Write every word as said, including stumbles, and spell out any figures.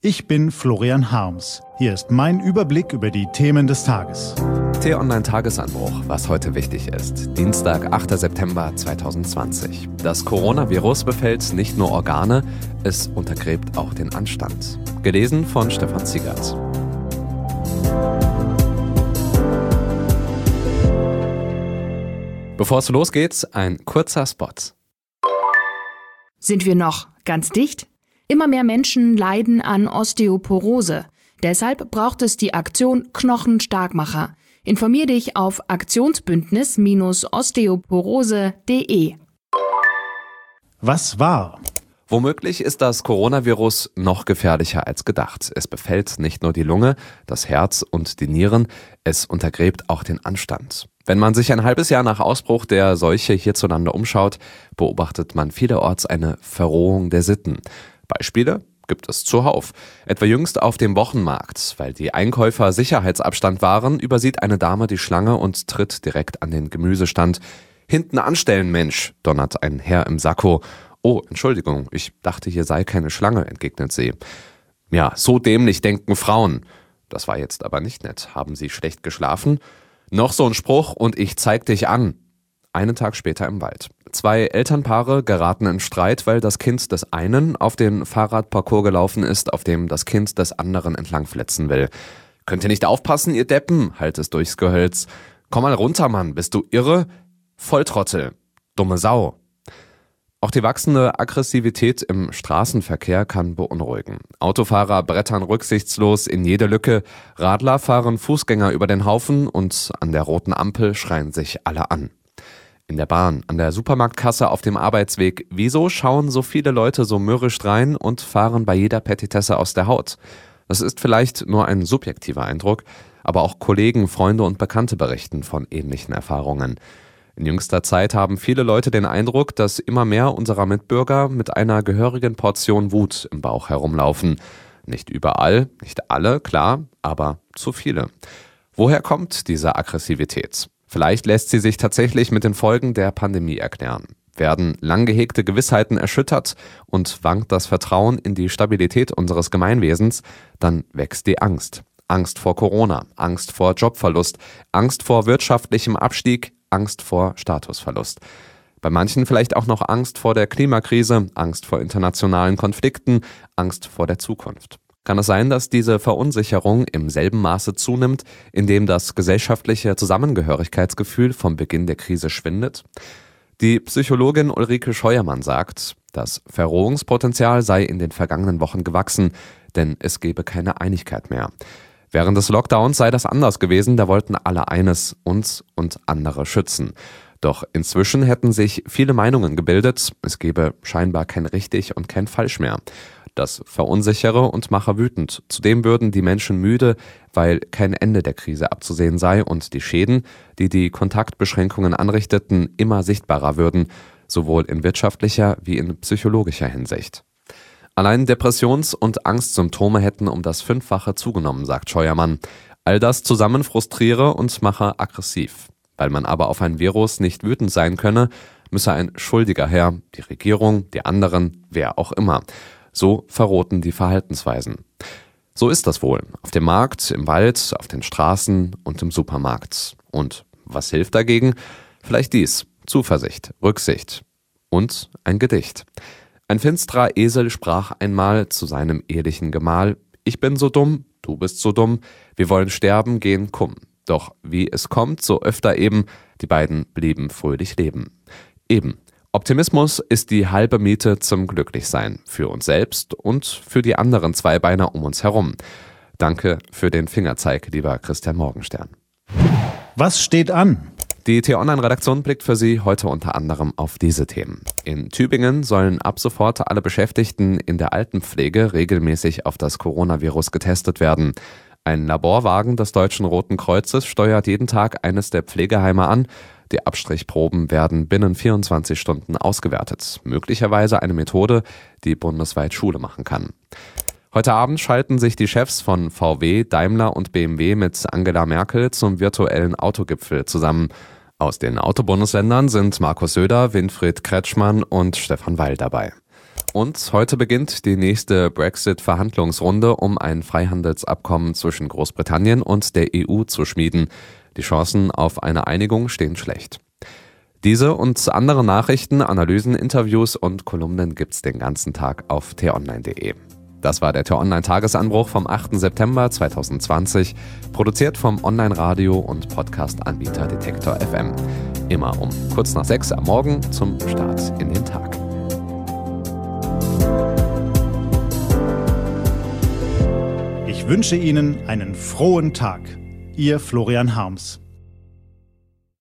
Ich bin Florian Harms. Hier ist mein Überblick über die Themen des Tages. T-Online-Tagesanbruch, was heute wichtig ist. Dienstag, achter September zweitausendzwanzig. Das Coronavirus befällt nicht nur Organe, es untergräbt auch den Anstand. Gelesen von Stefan Ziegert. Bevor es losgeht, ein kurzer Spot. Sind wir noch ganz dicht? Immer mehr Menschen leiden an Osteoporose. Deshalb braucht es die Aktion Knochenstarkmacher. Informier dich auf aktionsbündnis osteoporose punkt de. Was war? Womöglich ist das Coronavirus noch gefährlicher als gedacht. Es befällt nicht nur die Lunge, das Herz und die Nieren, es untergräbt auch den Anstand. Wenn man sich ein halbes Jahr nach Ausbruch der Seuche hierzulande umschaut, beobachtet man vielerorts eine Verrohung der Sitten. Beispiele gibt es zuhauf. Etwa jüngst auf dem Wochenmarkt. Weil die Einkäufer Sicherheitsabstand wahren, übersieht eine Dame die Schlange und tritt direkt an den Gemüsestand. Hinten anstellen, Mensch, donnert ein Herr im Sakko. Oh, Entschuldigung, ich dachte, hier sei keine Schlange, entgegnet sie. Ja, so dämlich denken Frauen. Das war jetzt aber nicht nett. Haben Sie schlecht geschlafen? Noch so ein Spruch und ich zeig dich an. Einen Tag später im Wald. Zwei Elternpaare geraten in Streit, weil das Kind des einen auf den Fahrradparcours gelaufen ist, auf dem das Kind des anderen entlangflitzen will. Könnt ihr nicht aufpassen, ihr Deppen, hallt es durchs Gehölz. Komm mal runter, Mann, bist du irre? Volltrottel. Dumme Sau. Auch die wachsende Aggressivität im Straßenverkehr kann beunruhigen. Autofahrer brettern rücksichtslos in jede Lücke, Radler fahren Fußgänger über den Haufen und an der roten Ampel schreien sich alle an. In der Bahn, an der Supermarktkasse, auf dem Arbeitsweg. Wieso schauen so viele Leute so mürrisch rein und fahren bei jeder Petitesse aus der Haut? Das ist vielleicht nur ein subjektiver Eindruck, aber auch Kollegen, Freunde und Bekannte berichten von ähnlichen Erfahrungen. In jüngster Zeit haben viele Leute den Eindruck, dass immer mehr unserer Mitbürger mit einer gehörigen Portion Wut im Bauch herumlaufen. Nicht überall, nicht alle, klar, aber zu viele. Woher kommt diese Aggressivität? Vielleicht lässt sie sich tatsächlich mit den Folgen der Pandemie erklären. Werden lang gehegte Gewissheiten erschüttert und wankt das Vertrauen in die Stabilität unseres Gemeinwesens, dann wächst die Angst. Angst vor Corona, Angst vor Jobverlust, Angst vor wirtschaftlichem Abstieg, Angst vor Statusverlust. Bei manchen vielleicht auch noch Angst vor der Klimakrise, Angst vor internationalen Konflikten, Angst vor der Zukunft. Kann es sein, dass diese Verunsicherung im selben Maße zunimmt, in dem das gesellschaftliche Zusammengehörigkeitsgefühl vom Beginn der Krise schwindet? Die Psychologin Ulrike Scheuermann sagt, das Verrohungspotenzial sei in den vergangenen Wochen gewachsen, denn es gebe keine Einigkeit mehr. Während des Lockdowns sei das anders gewesen, da wollten alle eines, uns und andere schützen. Doch inzwischen hätten sich viele Meinungen gebildet, es gebe scheinbar kein richtig und kein falsch mehr. Das verunsichere und mache wütend. Zudem würden die Menschen müde, weil kein Ende der Krise abzusehen sei und die Schäden, die die Kontaktbeschränkungen anrichteten, immer sichtbarer würden, sowohl in wirtschaftlicher wie in psychologischer Hinsicht. Allein Depressions- und Angstsymptome hätten um das Fünffache zugenommen, sagt Scheuermann. All das zusammen frustriere und mache aggressiv. Weil man aber auf ein Virus nicht wütend sein könne, müsse ein Schuldiger her, die Regierung, die anderen, wer auch immer. So verrohten die Verhaltensweisen. So ist das wohl. Auf dem Markt, im Wald, auf den Straßen und im Supermarkt. Und was hilft dagegen? Vielleicht dies: Zuversicht, Rücksicht und ein Gedicht. Ein finsterer Esel sprach einmal zu seinem ehelichen Gemahl: Ich bin so dumm, du bist so dumm, wir wollen sterben, gehen kumm. Doch wie es kommt, so öfter eben, die beiden blieben fröhlich leben. Eben. Optimismus ist die halbe Miete zum Glücklichsein, für uns selbst und für die anderen Zweibeiner um uns herum. Danke für den Fingerzeig, lieber Christian Morgenstern. Was steht an? Die T-Online-Redaktion blickt für Sie heute unter anderem auf diese Themen. In Tübingen sollen ab sofort alle Beschäftigten in der Altenpflege regelmäßig auf das Coronavirus getestet werden. Ein Laborwagen des Deutschen Roten Kreuzes steuert jeden Tag eines der Pflegeheime an. Die Abstrichproben werden binnen vierundzwanzig Stunden ausgewertet. Möglicherweise eine Methode, die bundesweit Schule machen kann. Heute Abend schalten sich die Chefs von V W, Daimler und B M W mit Angela Merkel zum virtuellen Autogipfel zusammen. Aus den Autobundesländern sind Markus Söder, Winfried Kretschmann und Stefan Weil dabei. Und heute beginnt die nächste Brexit-Verhandlungsrunde, um ein Freihandelsabkommen zwischen Großbritannien und der E U zu schmieden. Die Chancen auf eine Einigung stehen schlecht. Diese und andere Nachrichten, Analysen, Interviews und Kolumnen gibt's den ganzen Tag auf t online punkt de. Das war der T-Online-Tagesanbruch vom achten September zweitausendzwanzig, produziert vom Online-Radio- und Podcast-Anbieter Detektor F M. Immer um kurz nach sechs am Morgen zum Start in den Tag. Ich wünsche Ihnen einen frohen Tag. Ihr Florian Harms.